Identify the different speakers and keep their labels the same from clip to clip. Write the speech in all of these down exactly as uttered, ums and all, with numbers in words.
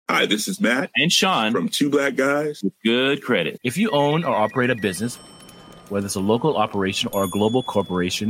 Speaker 1: Hi, this is Matt
Speaker 2: and Sean
Speaker 1: from Two Black Guys
Speaker 2: with Good Credit. If you own or operate a business, whether it's a local operation or a global corporation,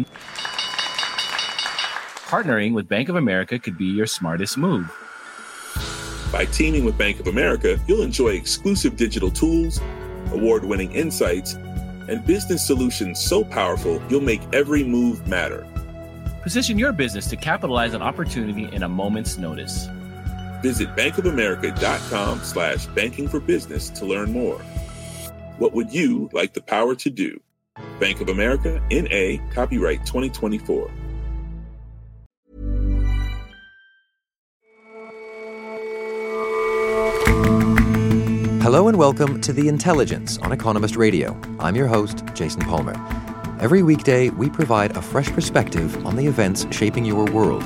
Speaker 2: partnering with Bank of America could be your smartest move.
Speaker 1: By teaming with Bank of America, you'll enjoy exclusive digital tools, award-winning insights, and business solutions so powerful you'll make every move matter.
Speaker 2: Position your business to capitalize on opportunity in a moment's notice.
Speaker 1: Visit bankofamerica.com slash banking for business to learn more. What would you like the power to do? Bank of America, N A, copyright twenty twenty-four.
Speaker 3: Hello and welcome to The Intelligence on Economist Radio. I'm your host, Jason Palmer. Every weekday, we provide a fresh perspective on the events shaping your world.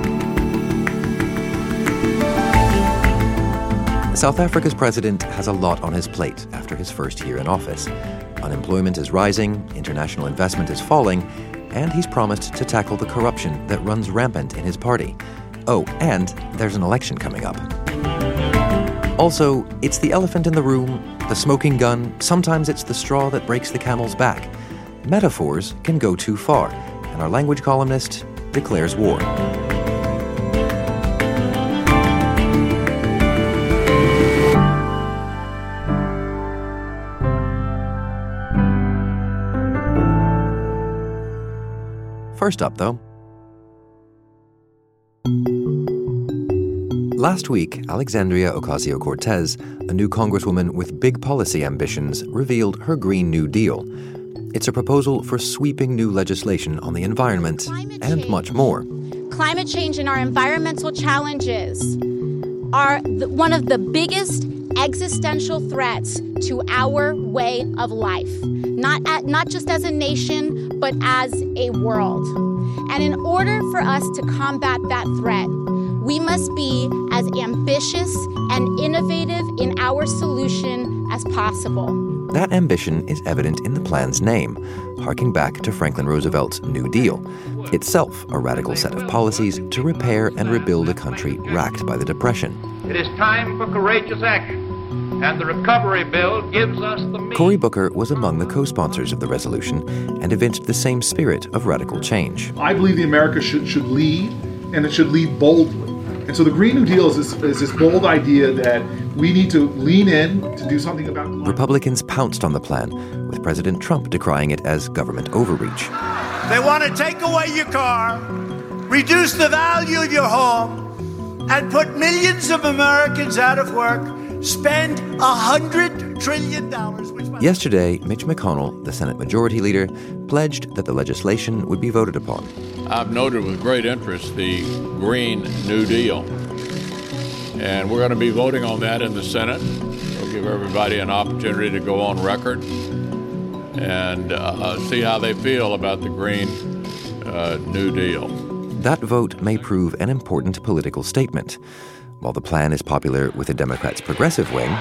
Speaker 3: South Africa's president has a lot on his plate after his first year in office. Unemployment is rising, international investment is falling, and he's promised to tackle the corruption that runs rampant in his party. Oh, and there's an election coming up. Also, it's the elephant in the room, the smoking gun, sometimes it's the straw that breaks the camel's back. Metaphors can go too far, and our language columnist declares war. First up, though. Last week, Alexandria Ocasio-Cortez, a new congresswoman with big policy ambitions, revealed her Green New Deal. It's a proposal for sweeping new legislation on the environment and much more.
Speaker 4: Climate change and our environmental challenges are the, one of the biggest existential threats to our way of life, not at, not just as a nation, but as a world. And in order for us to combat that threat, we must be as ambitious and innovative in our solution as possible.
Speaker 3: That ambition is evident in the plan's name, harking back to Franklin Roosevelt's New Deal, itself a radical set of policies to repair and rebuild a country racked by the Depression.
Speaker 5: It is time for courageous action, and the Recovery Bill gives us the means.
Speaker 3: Cory Booker was among the co-sponsors of the resolution and evinced the same spirit of radical change.
Speaker 6: I believe the America should, should lead, and it should lead boldly. And so the Green New Deal is this, is this bold idea that we need to lean in to do something about climate.
Speaker 3: Republicans pounced on the plan, with President Trump decrying it as government overreach.
Speaker 7: They want to take away your car, reduce the value of your home, and put millions of Americans out of work, spend one hundred trillion dollars. Which
Speaker 3: Yesterday, Mitch McConnell, the Senate Majority Leader, pledged that the legislation would be voted upon.
Speaker 8: I've noted with great interest the Green New Deal, and we're going to be voting on that in the Senate. We'll give everybody an opportunity to go on record and uh, see how they feel about the Green uh, New Deal.
Speaker 3: That vote may prove an important political statement. While the plan is popular with the Democrats' progressive wing,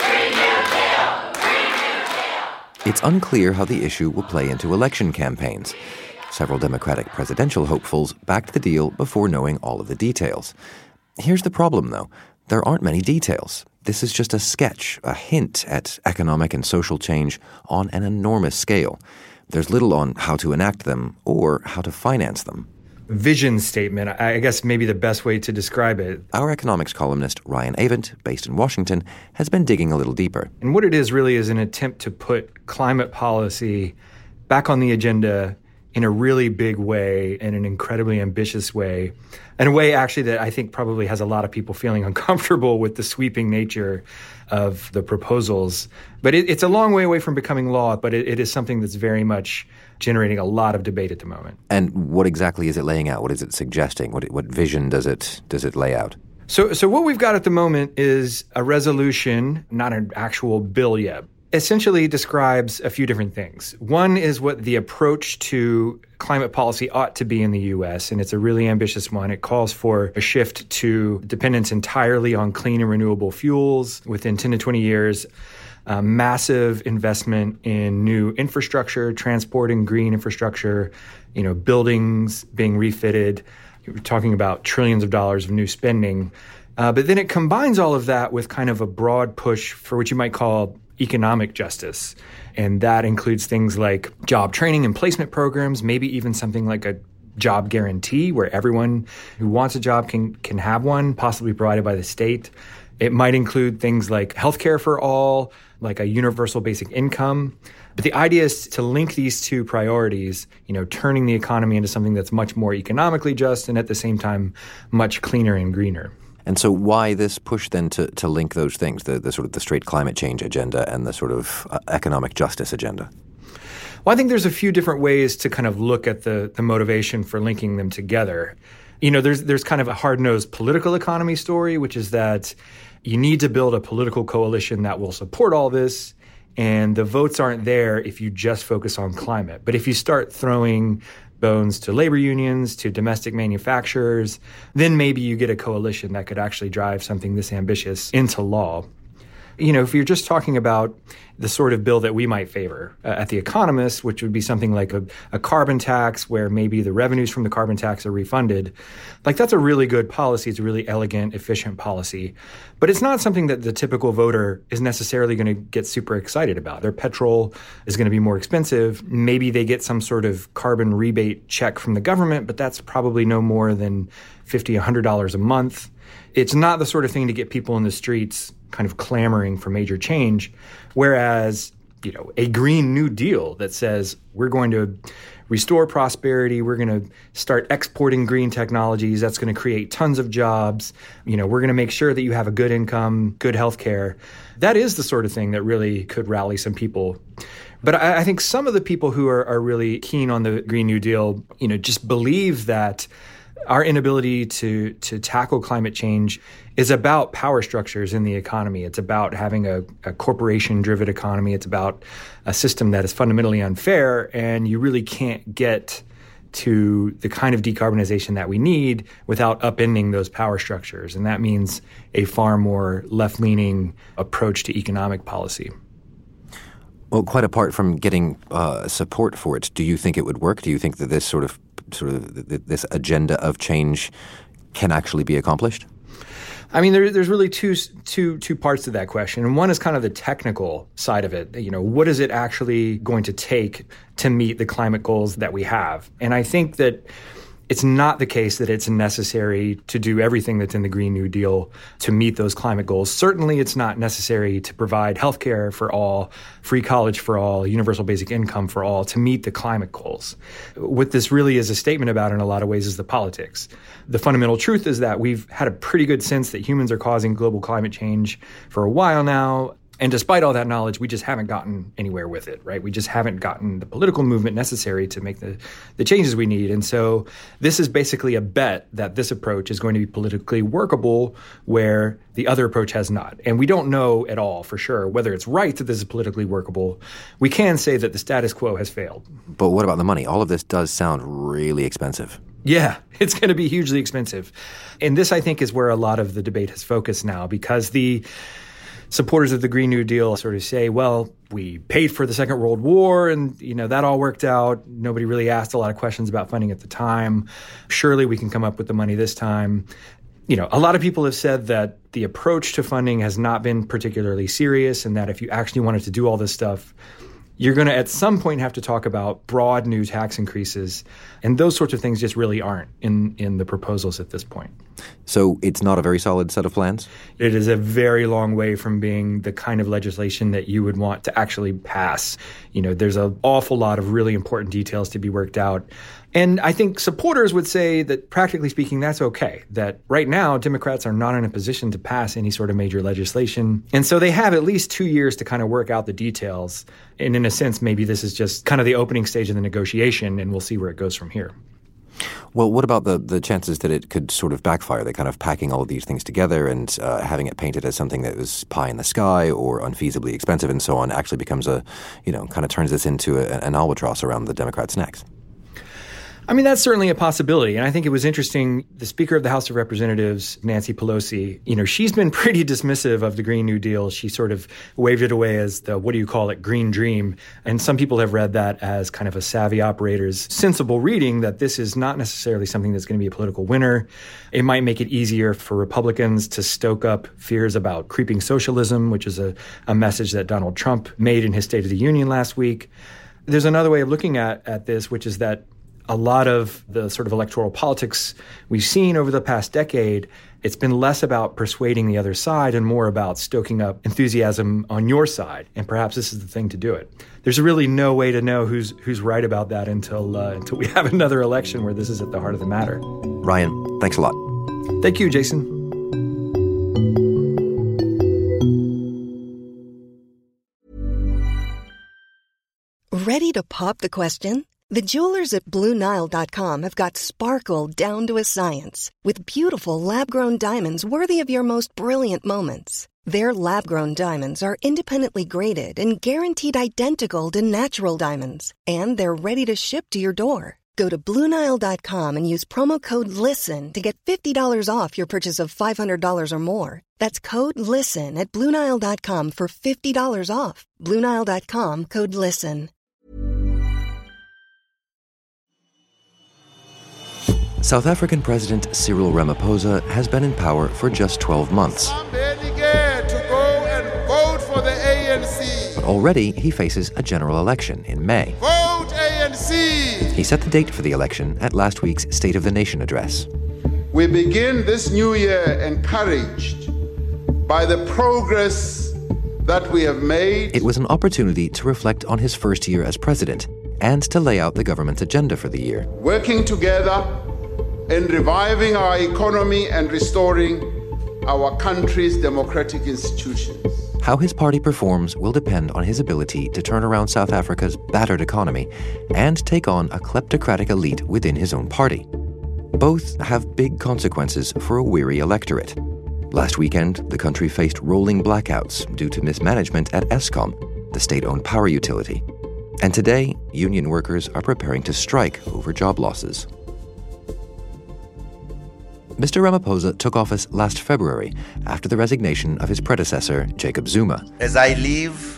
Speaker 3: it's unclear how the issue will play into election campaigns. Several Democratic presidential hopefuls backed the deal before knowing all of the details. Here's the problem, though. There aren't many details. This is just a sketch, a hint at economic and social change on an enormous scale. There's little on how to enact them or how to finance them.
Speaker 9: Vision statement, I guess maybe the best way to describe it.
Speaker 3: Our economics columnist, Ryan Avent, based in Washington, has been digging a little deeper.
Speaker 9: And what it is really is an attempt to put climate policy back on the agenda in a really big way, in an incredibly ambitious way, in a way actually that I think probably has a lot of people feeling uncomfortable with the sweeping nature of the proposals. But it, it's a long way away from becoming law, but it, it is something that's very much generating a lot of debate at the moment.
Speaker 3: And what exactly is it laying out? What is it suggesting? What, what vision does it does it lay out?
Speaker 9: So, so what we've got at the moment is a resolution, not an actual bill yet. Essentially describes a few different things. One is what the approach to climate policy ought to be in the U S, and it's a really ambitious one. It calls for a shift to dependence entirely on clean and renewable fuels within ten to twenty years, uh, massive investment in new infrastructure, transporting green infrastructure, you know, buildings being refitted. We're talking about trillions of dollars of new spending. Uh, but then it combines all of that with kind of a broad push for what you might call economic justice. And that includes things like job training and placement programs, maybe even something like a job guarantee where everyone who wants a job can, can have one, possibly provided by the state. It might include things like healthcare for all, like a universal basic income. But the idea is to link these two priorities, you know, turning the economy into something that's much more economically just and at the same time much cleaner and greener.
Speaker 3: And so why this push then to, to link those things, the, the sort of the straight climate change agenda and the sort of uh, economic justice agenda?
Speaker 9: Well, I think there's a few different ways to kind of look at the, the motivation for linking them together. You know, there's there's kind of a hard-nosed political economy story, which is that you need to build a political coalition that will support all this, and the votes aren't there if you just focus on climate. But if you start throwing bones to labor unions, to domestic manufacturers, then maybe you get a coalition that could actually drive something this ambitious into law. You know, if you're just talking about the sort of bill that we might favor uh, at The Economist, which would be something like a, a carbon tax where maybe the revenues from the carbon tax are refunded, like that's a really good policy. It's a really elegant, efficient policy. But it's not something that the typical voter is necessarily going to get super excited about. Their petrol is going to be more expensive. Maybe they get some sort of carbon rebate check from the government, but that's probably no more than fifty dollars, one hundred dollars a month. It's not the sort of thing to get people in the streets kind of clamoring for major change, whereas, you know, a Green New Deal that says we're going to restore prosperity, we're going to start exporting green technologies, that's going to create tons of jobs, you know, we're going to make sure that you have a good income, good health care. That is the sort of thing that really could rally some people. But I, I think some of the people who are, are really keen on the Green New Deal, you know, just believe that our inability to to tackle climate change is about power structures in the economy. It's about having a, a corporation-driven economy. It's about a system that is fundamentally unfair, and you really can't get to the kind of decarbonization that we need without upending those power structures. And that means a far more left-leaning approach to economic policy.
Speaker 3: Well, quite apart from getting uh, support for it, do you think it would work? Do you think that this sort of sort of th- this agenda of change can actually be accomplished?
Speaker 9: I mean, there, there's really two, two, two parts to that question. And one is kind of the technical side of it. You know, what is it actually going to take to meet the climate goals that we have? And I think that it's not the case that it's necessary to do everything that's in the Green New Deal to meet those climate goals. Certainly, it's not necessary to provide health care for all, free college for all, universal basic income for all to meet the climate goals. What this really is a statement about in a lot of ways is the politics. The fundamental truth is that we've had a pretty good sense that humans are causing global climate change for a while now. And despite all that knowledge, we just haven't gotten anywhere with it, right? We just haven't gotten the political movement necessary to make the, the changes we need. And so this is basically a bet that this approach is going to be politically workable where the other approach has not. And we don't know at all for sure whether it's right that this is politically workable. We can say that the status quo has failed.
Speaker 3: But what about the money? All of this does sound really expensive.
Speaker 9: Yeah, it's going to be hugely expensive. And this, I think, is where a lot of the debate has focused now, because the supporters of the Green New Deal sort of say, well, we paid for the Second World War and, you know, that all worked out. Nobody really asked a lot of questions about funding at the time. Surely we can come up with the money this time. You know, a lot of people have said that the approach to funding has not been particularly serious and that if you actually wanted to do all this stuff, you're going to at some point have to talk about broad new tax increases. And those sorts of things just really aren't in, in the proposals at this point.
Speaker 3: So it's not a very solid set of plans?
Speaker 9: It is a very long way from being the kind of legislation that you would want to actually pass. You know, there's an awful lot of really important details to be worked out. And I think supporters would say that, practically speaking, that's okay, that right now Democrats are not in a position to pass any sort of major legislation. And so they have at least two years to kind of work out the details. And in a sense, maybe this is just kind of the opening stage of the negotiation, and we'll see where it goes from here.
Speaker 3: Well, what about the, the chances that it could sort of backfire, that kind of packing all of these things together and uh, having it painted as something that was pie in the sky or unfeasibly expensive and so on actually becomes a, you know, kind of turns this into a, an albatross around the Democrats' necks?
Speaker 9: I mean, that's certainly a possibility. And I think it was interesting. The Speaker of the House of Representatives, Nancy Pelosi, you know, she's been pretty dismissive of the Green New Deal. She sort of waved it away as the, what do you call it, green dream. And some people have read that as kind of a savvy operator's sensible reading that this is not necessarily something that's going to be a political winner. It might make it easier for Republicans to stoke up fears about creeping socialism, which is a, a message that Donald Trump made in his State of the Union last week. There's another way of looking at, at this, which is that a lot of the sort of electoral politics we've seen over the past decade, it's been less about persuading the other side and more about stoking up enthusiasm on your side. And perhaps this is the thing to do it. There's really no way to know who's who's right about that until uh, until we have another election where this is at the heart of the matter.
Speaker 3: Ryan, thanks a lot.
Speaker 9: Thank you, Jason.
Speaker 10: Ready to pop the question? The jewelers at Blue Nile dot com have got sparkle down to a science with beautiful lab-grown diamonds worthy of your most brilliant moments. Their lab-grown diamonds are independently graded and guaranteed identical to natural diamonds, and they're ready to ship to your door. Go to Blue Nile dot com and use promo code LISTEN to get fifty dollars off your purchase of five hundred dollars or more. That's code LISTEN at Blue Nile dot com for fifty dollars off. Blue Nile dot com, code LISTEN.
Speaker 3: South African President Cyril Ramaphosa has been in power for just twelve months.
Speaker 11: To go and vote for the A N C.
Speaker 3: But already he faces a general election in May.
Speaker 11: Vote A N C!
Speaker 3: He set the date for the election at last week's State of the Nation address.
Speaker 11: We begin this new year encouraged by the progress that we have made.
Speaker 3: It was an opportunity to reflect on his first year as president and to lay out the government's agenda for the year.
Speaker 11: Working together in reviving our economy and restoring our country's democratic institutions.
Speaker 3: How his party performs will depend on his ability to turn around South Africa's battered economy and take on a kleptocratic elite within his own party. Both have big consequences for a weary electorate. Last weekend, the country faced rolling blackouts due to mismanagement at Eskom, the state-owned power utility. And today, union workers are preparing to strike over job losses. Mister Ramaphosa took office last February after the resignation of his predecessor, Jacob Zuma.
Speaker 12: As I leave,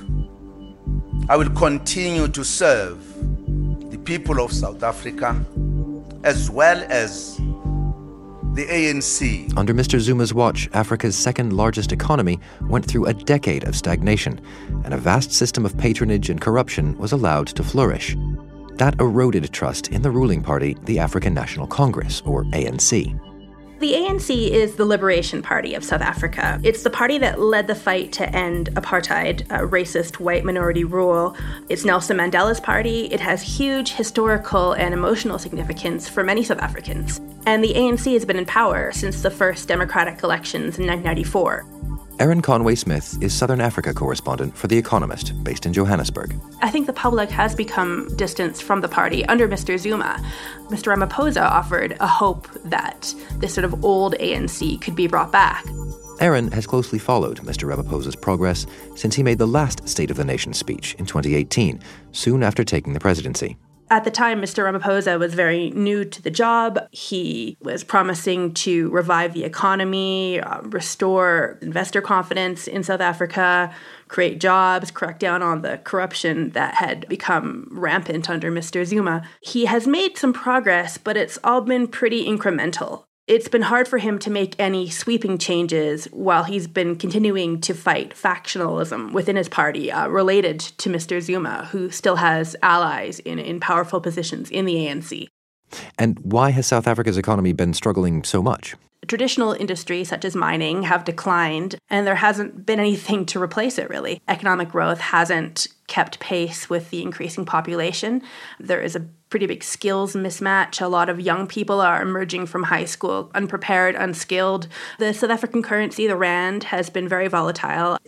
Speaker 12: I will continue to serve the people of South Africa as well as the A N C.
Speaker 3: Under Mister Zuma's watch, Africa's second largest economy went through a decade of stagnation, and a vast system of patronage and corruption was allowed to flourish. That eroded trust in the ruling party, the African National Congress, or A N C.
Speaker 13: The A N C is the Liberation Party of South Africa. It's the party that led the fight to end apartheid, uh, racist white minority rule. It's Nelson Mandela's party. It has huge historical and emotional significance for many South Africans. And the A N C has been in power since the first democratic elections in nineteen ninety-four.
Speaker 3: Erin Conway-Smith is Southern Africa correspondent for The Economist, based in Johannesburg.
Speaker 13: I think the public has become distanced from the party under Mister Zuma. Mister Ramaphosa offered a hope that this sort of old A N C could be brought back.
Speaker 3: Erin has closely followed Mister Ramaphosa's progress since he made the last State of the Nation speech in twenty eighteen, soon after taking the presidency.
Speaker 13: At the time, Mister Ramaphosa was very new to the job. He was promising to revive the economy, uh, restore investor confidence in South Africa, create jobs, crack down on the corruption that had become rampant under Mister Zuma. He has made some progress, but it's all been pretty incremental. It's been hard for him to make any sweeping changes while he's been continuing to fight factionalism within his party uh, related to Mister Zuma, who still has allies in, in powerful positions in the A N C.
Speaker 3: And why has South Africa's economy been struggling so much?
Speaker 13: Traditional industries such as mining have declined, and there hasn't been anything to replace it, really. Economic growth hasn't kept pace with the increasing population. There is a pretty big skills mismatch. A lot of young people are emerging from high school unprepared, unskilled. The South African currency, the rand, has been very volatile. It's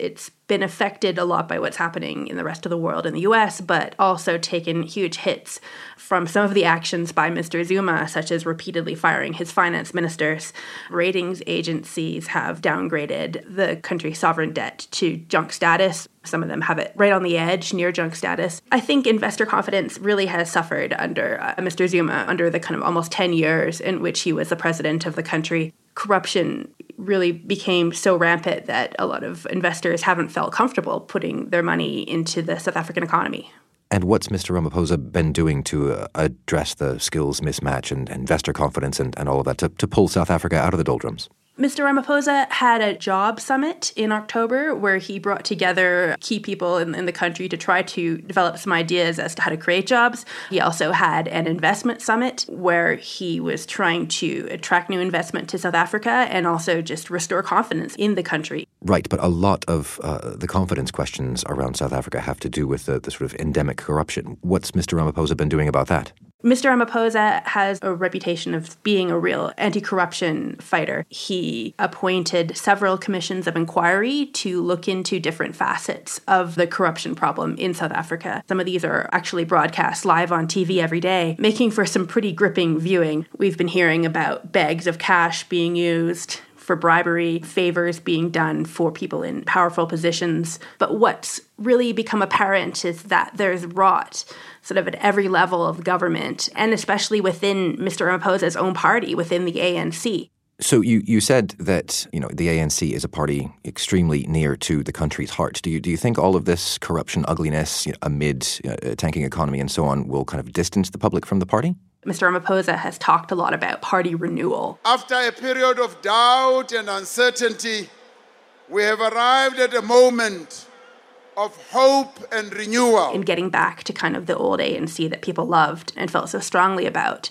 Speaker 13: been affected a lot by what's happening in the rest of the world in the U S, but also taken huge hits from some of the actions by Mister Zuma, such as repeatedly firing his finance ministers. Ratings agencies have downgraded the country's sovereign debt to junk status. Some of them have it right on the edge, near junk status. I think investor confidence really has suffered under uh, Mister Zuma, under the kind of almost ten years in which he was the president of the country. Corruption really became so rampant that a lot of investors haven't felt comfortable putting their money into the South African economy.
Speaker 3: And what's Mister Ramaphosa been doing to uh, address the skills mismatch and investor confidence and, and all of that, to, to pull South Africa out of the doldrums?
Speaker 13: Mister Ramaphosa had a job summit in October where he brought together key people in, in the country to try to develop some ideas as to how to create jobs. He also had an investment summit where he was trying to attract new investment to South Africa and also just restore confidence in the country.
Speaker 3: Right, but a lot of uh, the confidence questions around South Africa have to do with the, the sort of endemic corruption. What's Mister Ramaphosa been doing about that?
Speaker 13: Mister Ramaphosa has a reputation of being a real anti-corruption fighter. He appointed several commissions of inquiry to look into different facets of the corruption problem in South Africa. Some of these are actually broadcast live on T V every day, making for some pretty gripping viewing. We've been hearing about bags of cash being used for bribery, favors being done for people in powerful positions. But what's really become apparent is that there's rot sort of at every level of government, and especially within Mister Ramaphosa's own party, within the A N C.
Speaker 3: So you, you said that, you know, the A N C is a party extremely near to the country's heart. Do you do you think all of this corruption, ugliness, you know, amid uh, a tanking economy and so on will kind of distance the public from the party?
Speaker 13: Mister Ramaphosa has talked a lot about party renewal.
Speaker 11: After a period of doubt and uncertainty, we have arrived at a moment of hope and renewal.
Speaker 13: In getting back to kind of the old A N C that people loved and felt so strongly about.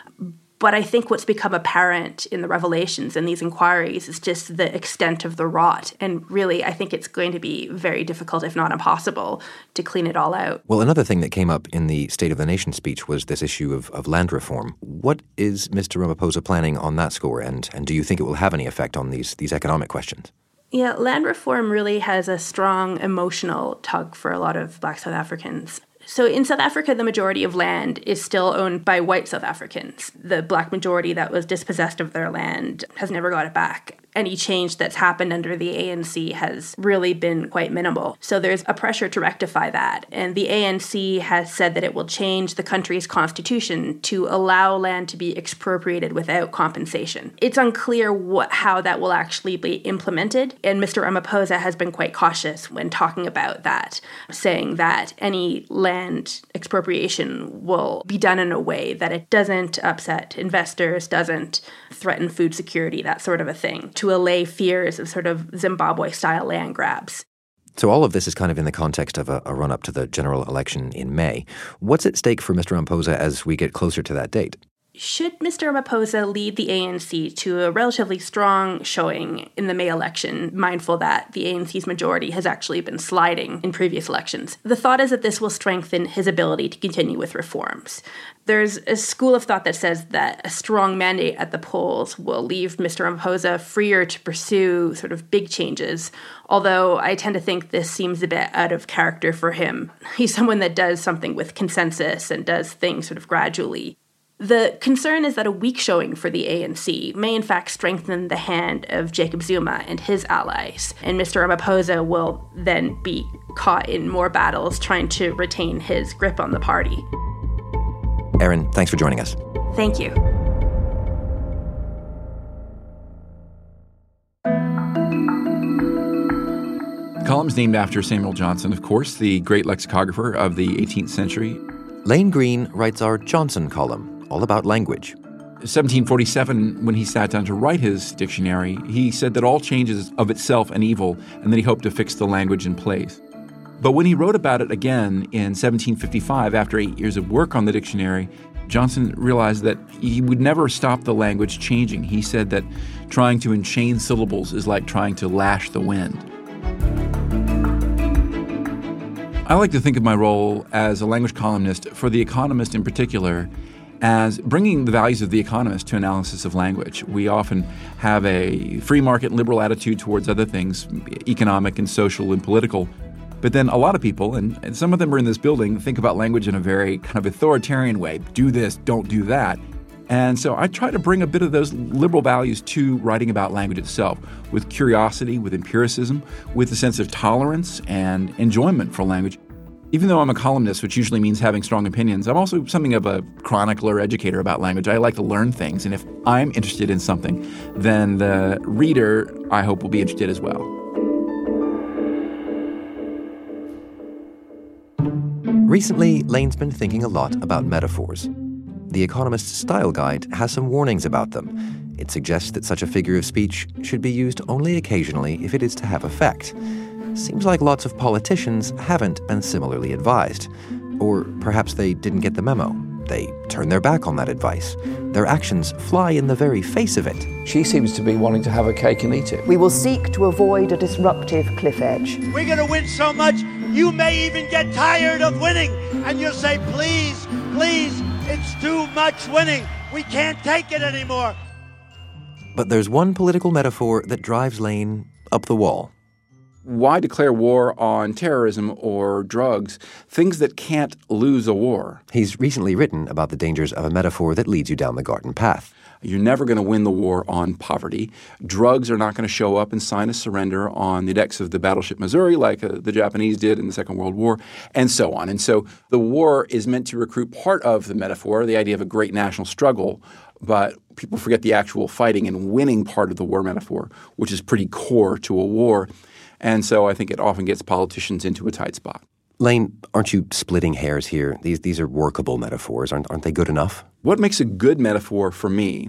Speaker 13: But I think what's become apparent in the revelations and these inquiries is just the extent of the rot. And really, I think it's going to be very difficult, if not impossible, to clean it all out.
Speaker 3: Well, another thing that came up in the State of the Nation speech was this issue of, of land reform. What is Mister Ramaphosa planning on that score? And, and do you think it will have any effect on these, these economic questions?
Speaker 13: Yeah, land reform really has a strong emotional tug for a lot of Black South Africans. So in South Africa, the majority of land is still owned by white South Africans. The Black majority that was dispossessed of their land has never got it back. Any change that's happened under the A N C has really been quite minimal. So there's a pressure to rectify that. And the A N C has said that it will change the country's constitution to allow land to be expropriated without compensation. It's unclear what, how that will actually be implemented. And Mister Ramaphosa has been quite cautious when talking about that, saying that any land expropriation will be done in a way that it doesn't upset investors, doesn't threaten food security, that sort of a thing, to allay fears of sort of Zimbabwe-style land grabs.
Speaker 3: So all of this is kind of in the context of a, a run-up to the general election in May. What's at stake for Mister Ramaphosa as we get closer to that date?
Speaker 13: Should Mister Ramaphosa lead the A N C to a relatively strong showing in the May election, mindful that the A N C's majority has actually been sliding in previous elections? The thought is that this will strengthen his ability to continue with reforms. There's a school of thought that says that a strong mandate at the polls will leave Mister Ramaphosa freer to pursue sort of big changes, although I tend to think this seems a bit out of character for him. He's someone that does something with consensus and does things sort of gradually. The concern is that a weak showing for the A N C may in fact strengthen the hand of Jacob Zuma and his allies, and Mister Ramaphosa will then be caught in more battles trying to retain his grip on the party.
Speaker 3: Erin, thanks for joining us.
Speaker 13: Thank you.
Speaker 14: The column's named after Samuel Johnson, of course, the great lexicographer of the eighteenth century.
Speaker 3: Lane Greene writes our Johnson column, all about language.
Speaker 14: seventeen forty-seven, when he sat down to write his dictionary, he said that all change is of itself an evil, and that he hoped to fix the language in place. But when he wrote about it again in seventeen fifty-five, after eight years of work on the dictionary, Johnson realized that he would never stop the language changing. He said that trying to enchain syllables is like trying to lash the wind. I like to think of my role as a language columnist, for The Economist in particular, as bringing the values of The Economist to analysis of language. We often have a free market liberal attitude towards other things, economic and social and political. But then a lot of people, and, and some of them are in this building, think about language in a very kind of authoritarian way. Do this, don't do that. And so I try to bring a bit of those liberal values to writing about language itself, with curiosity, with empiricism, with a sense of tolerance and enjoyment for language. Even though I'm a columnist, which usually means having strong opinions, I'm also something of a chronicler educator about language. I like to learn things, and if I'm interested in something, then the reader, I hope, will be interested as well.
Speaker 3: Recently, Lane's been thinking a lot about metaphors. The Economist's style guide has some warnings about them. It suggests that such a figure of speech should be used only occasionally if it is to have effect. Seems like lots of politicians haven't been similarly advised. Or perhaps they didn't get the memo. They turn their back on that advice. Their actions fly in the very face of it.
Speaker 15: She seems to be wanting to have a cake and eat it.
Speaker 16: We will seek to avoid a disruptive cliff edge.
Speaker 7: We're going to win so much, you may even get tired of winning. And you'll say, please, please, it's too much winning. We can't take it anymore.
Speaker 3: But there's one political metaphor that drives Lane up the wall.
Speaker 14: Why declare war on terrorism or drugs, things that can't lose a war?
Speaker 3: He's recently written about the dangers of a metaphor that leads you down the garden path.
Speaker 14: You're never going to win the war on poverty. Drugs are not going to show up and sign a surrender on the decks of the battleship Missouri like uh, the Japanese did in the Second World War, and so on. And so the war is meant to recruit part of the metaphor, the idea of a great national struggle, but people forget the actual fighting and winning part of the war metaphor, which is pretty core to a war. And so I think it often gets politicians into a tight spot.
Speaker 3: Lane, aren't you splitting hairs here? These these are workable metaphors. Aren't, aren't they good enough?
Speaker 14: What makes a good metaphor for me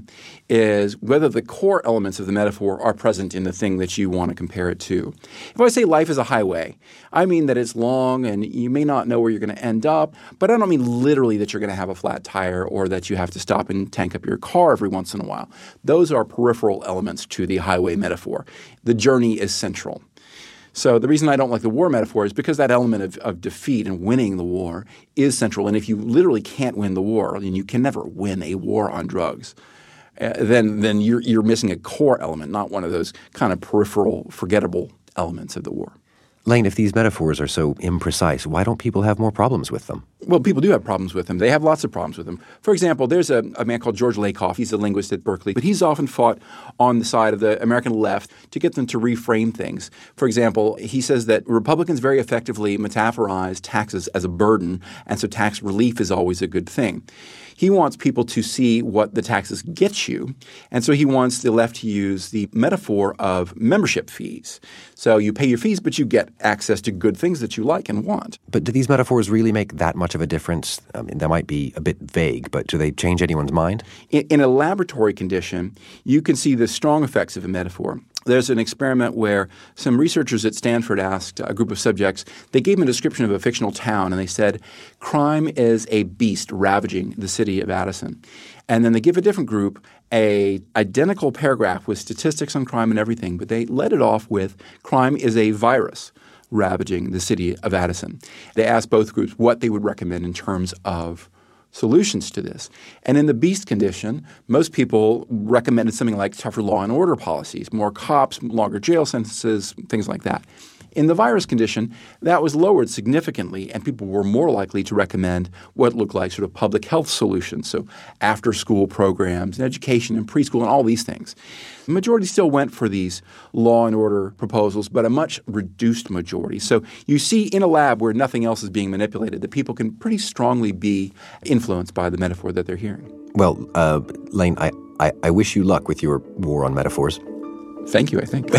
Speaker 14: is whether the core elements of the metaphor are present in the thing that you want to compare it to. If I say life is a highway, I mean that it's long and you may not know where you're going to end up, but I don't mean literally that you're going to have a flat tire or that you have to stop and tank up your car every once in a while. Those are peripheral elements to the highway metaphor. The journey is central. So the reason I don't like the war metaphor is because that element of, of defeat and winning the war is central. And if you literally can't win the war, and you can never win a war on drugs, uh, then then you're you're missing a core element, not one of those kind of peripheral, forgettable elements of the war.
Speaker 3: Lane, if these metaphors are so imprecise, why don't people have more problems with them?
Speaker 14: Well, people do have problems with them. They have lots of problems with them. For example, there's a, a man called George Lakoff. He's a linguist at Berkeley, but he's often fought on the side of the American left to get them to reframe things. For example, he says that Republicans very effectively metaphorize taxes as a burden, and so tax relief is always a good thing. He wants people to see what the taxes get you, and so he wants the left to use the metaphor of membership fees. So you pay your fees, but you get access to good things that you like and want.
Speaker 3: But do these metaphors really make that much of a difference? I mean, that might be a bit vague, but do they change anyone's mind?
Speaker 14: In, in a laboratory condition, you can see the strong effects of a metaphor. There's an experiment where some researchers at Stanford asked a group of subjects, they gave them a description of a fictional town, and they said, crime is a beast ravaging the city of Addison. And then they give a different group a identical paragraph with statistics on crime and everything, but they led it off with, crime is a virus ravaging the city of Addison. They asked both groups what they would recommend in terms of solutions to this. And in the beast condition, most people recommended something like tougher law and order policies, more cops, longer jail sentences, things like that. In the virus condition, that was lowered significantly, and people were more likely to recommend what looked like sort of public health solutions, so after-school programs and education and preschool and all these things. The majority still went for these law and order proposals, but a much reduced majority. So you see in a lab where nothing else is being manipulated that people can pretty strongly be influenced by the metaphor that they're hearing.
Speaker 3: Well, uh, Lane, I, I, I wish you luck with your war on metaphors.
Speaker 14: Thank you, I think.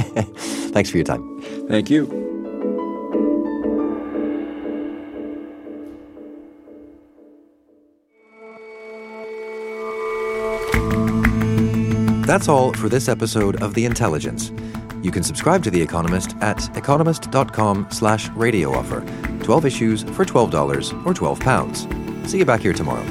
Speaker 3: Thanks for your time.
Speaker 14: Thank you.
Speaker 3: That's all for this episode of The Intelligence. You can subscribe to The Economist at economist.com slash radio offer. twelve issues for twelve dollars or twelve pounds. See you back here tomorrow.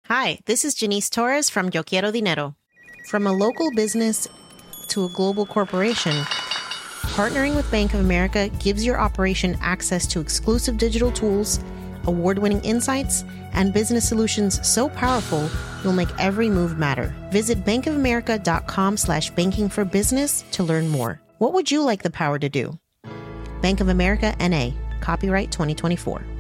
Speaker 17: Hi, this is Janice Torres from Yo Quiero Dinero. From a local business to a global corporation, partnering with Bank of America gives your operation access to exclusive digital tools, award-winning insights, and business solutions so powerful you'll make every move matter. Visit bankofamerica.com slash banking for business to learn more. What would you like the power to do? Bank of America, N A. Copyright twenty twenty-four.